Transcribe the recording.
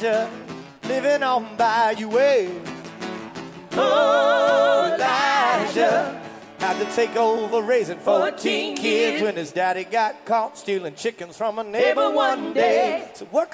Elijah, living on Bayou Way. Oh, Elijah had to take over raising 14 kids when his daddy got caught stealing chickens from a neighbor one day. So work